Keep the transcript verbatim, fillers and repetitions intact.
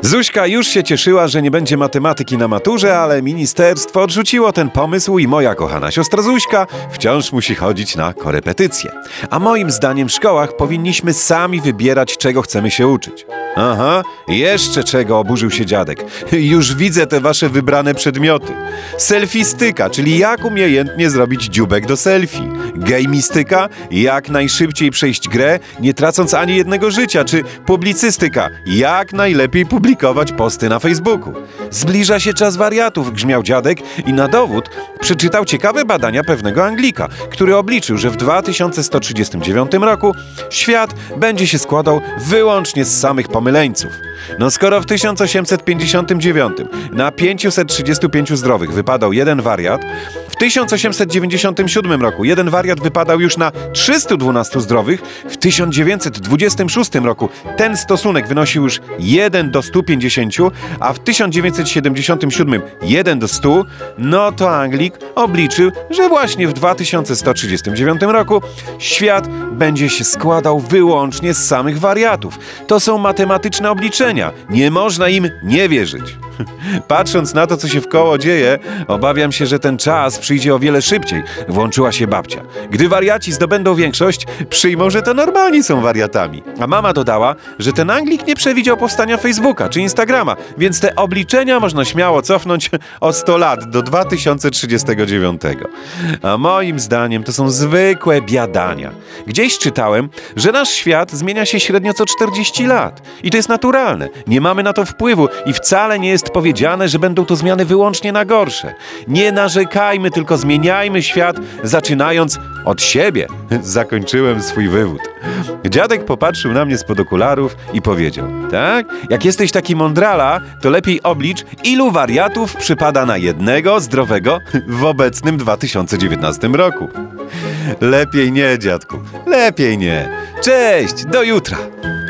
Zuśka już się cieszyła, że nie będzie matematyki na maturze, ale ministerstwo odrzuciło ten pomysł i moja kochana siostra Zuśka wciąż musi chodzić na korepetycje. A moim zdaniem w szkołach powinniśmy sami wybierać, czego chcemy się uczyć. Aha, jeszcze czego, oburzył się dziadek. Już widzę te wasze wybrane przedmioty. Selfistyka, czyli jak umiejętnie zrobić dziubek do selfie. Gejmistyka, jak najszybciej przejść grę, nie tracąc ani jednego życia. Czy publicystyka, jak najlepiej publikować posty na Facebooku. Zbliża się czas wariatów, grzmiał dziadek i na dowód przeczytał ciekawe badania pewnego Anglika, który obliczył, że w dwa tysiące sto trzydziestym dziewiątym roku świat będzie się składał wyłącznie z samych pomyleńców. No skoro w tysiąc osiemset pięćdziesiątym dziewiątym na pięćset trzydziestu pięciu zdrowych wypadał jeden wariat, w tysiąc osiemset dziewięćdziesiątym siódmym roku jeden wariat wypadał już na trzystu dwunastu zdrowych, w tysiąc dziewięćset dwudziestym szóstym roku ten stosunek wynosił już jeden do stu pięćdziesięciu, a w tysiąc dziewięćset siedemdziesiątym siódmym jeden do stu, no to Anglik obliczył, że właśnie w dwa tysiące sto trzydziestym dziewiątym roku świat będzie się składał wyłącznie z samych wariatów. To są matematyczne obliczenia. Nie można im nie wierzyć. Patrząc na to, co się wkoło dzieje, obawiam się, że ten czas przyjdzie o wiele szybciej, włączyła się babcia. Gdy wariaci zdobędą większość, przyjmą, że to normalni są wariatami. A mama dodała, że ten Anglik nie przewidział powstania Facebooka czy Instagrama, więc te obliczenia można śmiało cofnąć o sto lat, do dwa tysiące trzydziestego dziewiątego. A moim zdaniem to są zwykłe biadania. Gdzieś czytałem, że nasz świat zmienia się średnio co czterdzieści lat. I to jest naturalne. Nie mamy na to wpływu i wcale nie jest powiedziane, że będą to zmiany wyłącznie na gorsze. Nie narzekajmy, tylko zmieniajmy świat, zaczynając od siebie. Zakończyłem swój wywód. Dziadek popatrzył na mnie spod okularów i powiedział: tak? Jak jesteś taki mądrala, to lepiej oblicz, ilu wariatów przypada na jednego zdrowego w obecnym dwa tysiące dziewiętnastym roku. Lepiej nie, dziadku. Lepiej nie. Cześć, do jutra.